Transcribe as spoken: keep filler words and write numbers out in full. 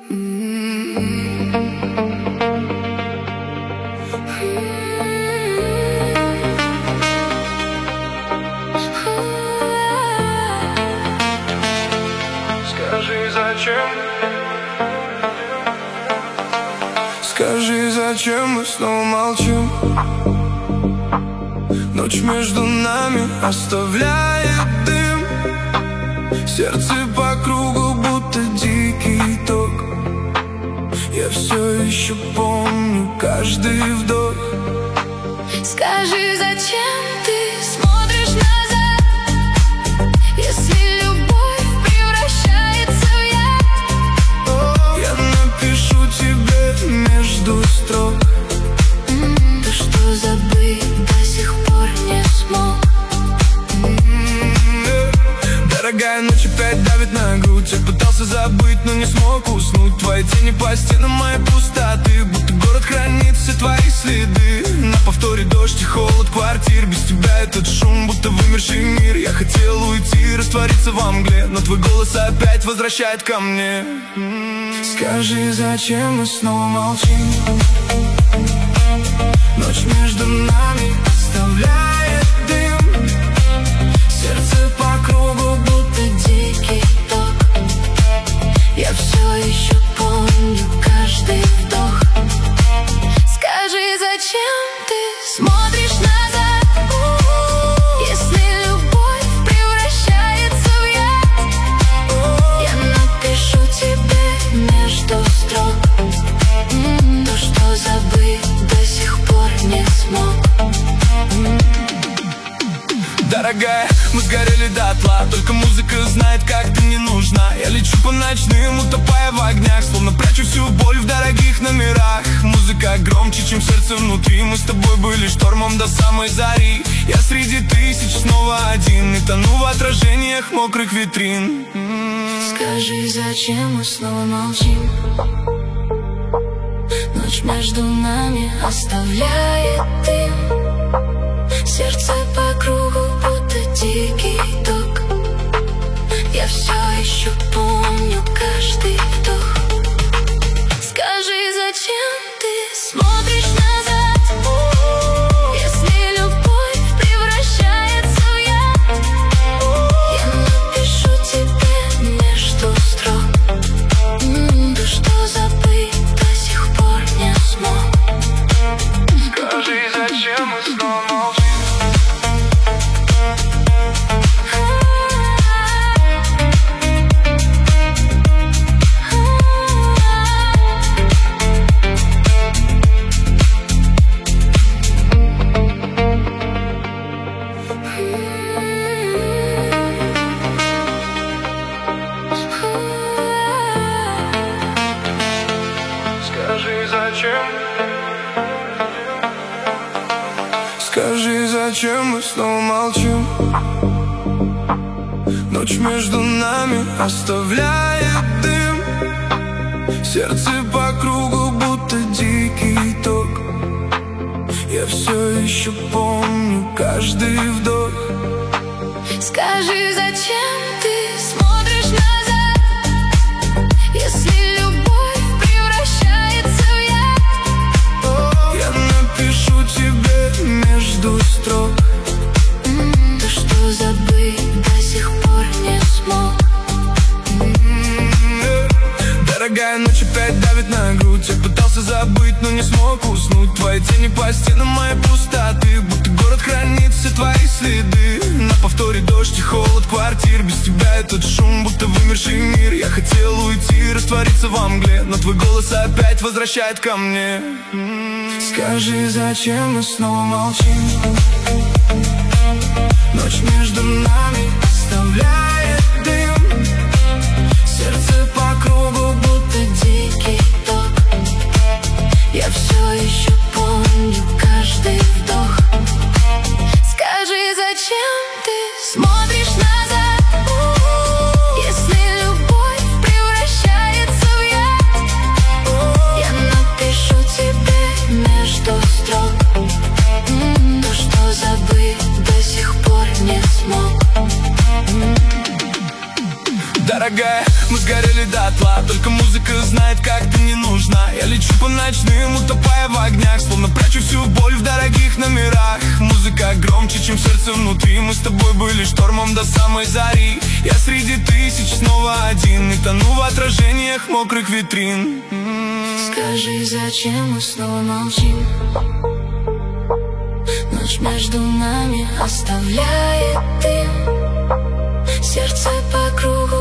Скажи, зачем? Скажи, зачем мы снова молчим? Ночь между нами оставляет дым. Сердце по кругу, будто дикий ток. Я все еще помню каждый вдох. Скажи, зачем ты смотришь назад, если любовь превращается в яд? Я напишу тебе между строк. М-м, ты что, забыть до сих пор не смог? М-м-м. Дорогая, ночь опять давит на грудь. Я пытался забыть, но не смог уснуть. Твои тени по стенам моей пустоты, будто город хранит все твои следы. На повторе дождь и холод квартир. Без тебя этот шум, будто вымерший мир. Я хотел уйти, раствориться во мгле, но твой голос опять возвращает ко мне. Скажи, зачем мы снова молчим? Ночь между нами оставляет дым. Сердце по кругу, будто дикий ток. Я все еще помню каждый вдох. Скажи, зачем ты смотришь назад, если любовь превращается в яд? Я напишу тебе между строк. М-м, то, что забыть до сих пор не смог. Дорогая, мы сгорели дотла, только музыка знает, как ты мне нужна. Я лечу по ночным, утопая в огнях, словно прячу всю боль в дорогих номерах. Музыка громче, чем сердце внутри. Мы с тобой были штормом до самой зари. Я среди тысяч снова один и тону в отражениях мокрых витрин. Скажи, зачем мы снова молчим? Ночь между нами оставляет дым. Сердце по кругу, будто дикий ток. Я все еще помню каждый вдох. Скажи, зачем ты смотришь назад, если любовь превращается в яд? Я напишу тебе между строк. М-м, то, что забыть до сих пор не смог. Скажи, зачем мы снова молчим? Скажи, зачем? Скажи, зачем мы снова молчим? Ночь между нами оставляет дым. Сердце по кругу, будто дикий ток. Я все еще помню каждый вдох. Скажи, зачем ты смотришь назад, если любовь превращается в яд? Я напишу тебе между строк. М-м, то, что забыть до сих пор не смог. М-м-м. Дорогая, ночь опять давит на грудь. Я пытался забыть, но не смог уснуть. Твои тени по стенам моей пустоты, будто город хранит все твои следы. На повторе дождь и холод квартир. Без тебя этот шум, будто вымерший мир. Я хотел уйти, раствориться во мгле, но твой голос опять возвращает ко мне. Скажи, зачем мы снова молчим? Ночь между нами оставляет дым. Сердце по кругу, будто дикий ток. Я все еще помню каждый вдох. Скажи, зачем ты смотришь назад, если любовь превращается в яд? Я напишу тебе между строк. М-м, то, что забыть до сих пор не смог. М-м. сгорели дотла. Только музыка знает, как ты не нужна. Я лечу по ночным, утопая в огнях, словно прячу всю боль в дорогих номерах. Музыка громче, чем сердце внутри. Мы с тобой были штормом до самой зари. Я среди тысяч снова один, и тону в отражениях мокрых витрин. Скажи, зачем мы снова молчим? Ночь между нами оставляет дым. Сердце по кругу